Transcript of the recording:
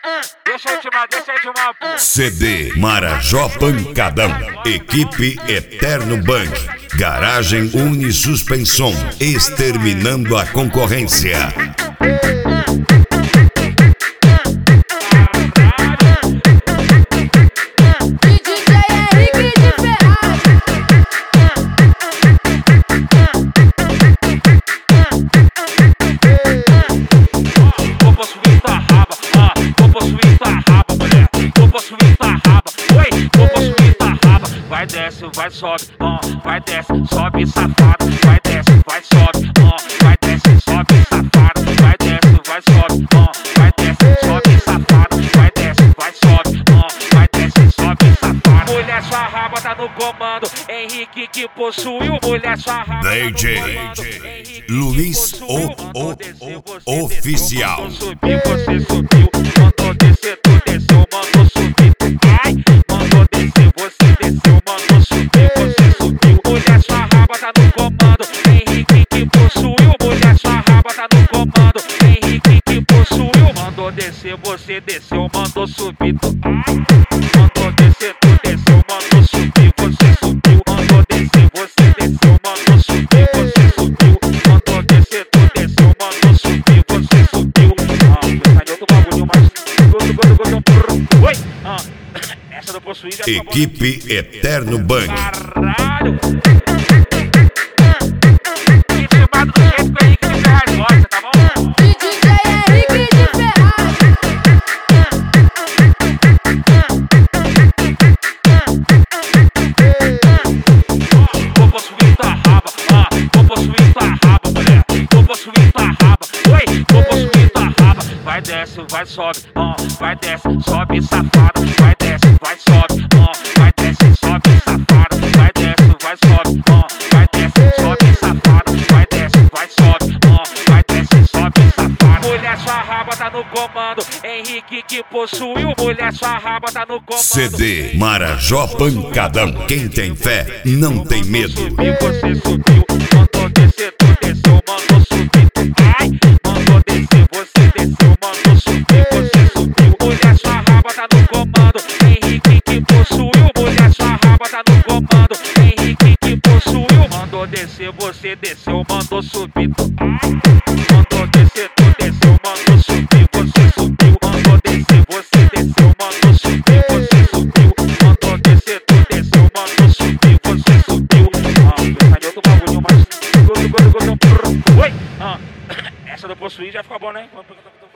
Deixa eu te uma. CD Marajó Pancadão. Equipe Eterno Bang. Garagem Unisuspensão. Exterminando a concorrência. Vai desce, vai sobe, vai desce, sobe safado, vai desce, vai sobe, vai desce, sobe safado, vai desce, vai sobe, vai desce, sobe safado, vai desce, vai sobe, vai desce, sobe safado. Mulher sua raba tá no comando, Henrique que possuiu, mulher sua raba DJ Luiz o Oficial. Subiu, você subiu, mandou descer, tu desceu, mandou subir, ai, mandou descer, você desceu, mandou subir, você subiu. Mulher sua raba tá no comando, Henrique que possuiu, mulher sua raba tá no comando, Henrique que possuiu. Mandou descer, você desceu, mandou subir, ai, mandou descer, tu desceu, mandou subir, você subiu. Mandou descer, você desceu, mandou subir, você subiu. Mandou descer, tu desceu, mandou subir, você subiu. Sai de outro bagulho, mas oi, essa do possuir já Equipe Eterno Bang. caralho. Intimado do jeito que o Henrique de Ferraz gosta, tá bom? DJ Henrique de Ferraz. Vou possuir tua raba, vou possuir tua raba, mulher. Vou possuir tua raba, oi, vou possuir tua raba. Vai desce, vai sobe, vai desce, sobe safada. Vai desce, vai sobe, vai desce, sobe safada. Vai desce, vai sobe, vai desce, sobe safada. Vai desce, vai sobe, vai desce, sobe safada. Mulher sua raba tá no comando, Henrique que possuiu, mulher sua raba tá no comando. CD Marajó Pancadão. Quem tem fé não tem medo. Subiu, você subiu, mandou descer, tu desceu, mandou subir, ai, mandou descer, você desceu, mandou subir, você subiu. Mulher sua raba tá no comando, Henrique que possuiu, mulher sua raba tá no comando, Henrique que possuiu. Mandou descer, você desceu, mandou subir, ai, mandou descer, tu desceu, mandou subir, você subiu. Mandou descer, você desceu, mandou subir, você subiu. Mandou descer, tu desceu, mandou subir, você subiu. Sai de outro bagulho, mas oi, essa do possuir já ficou bom, né?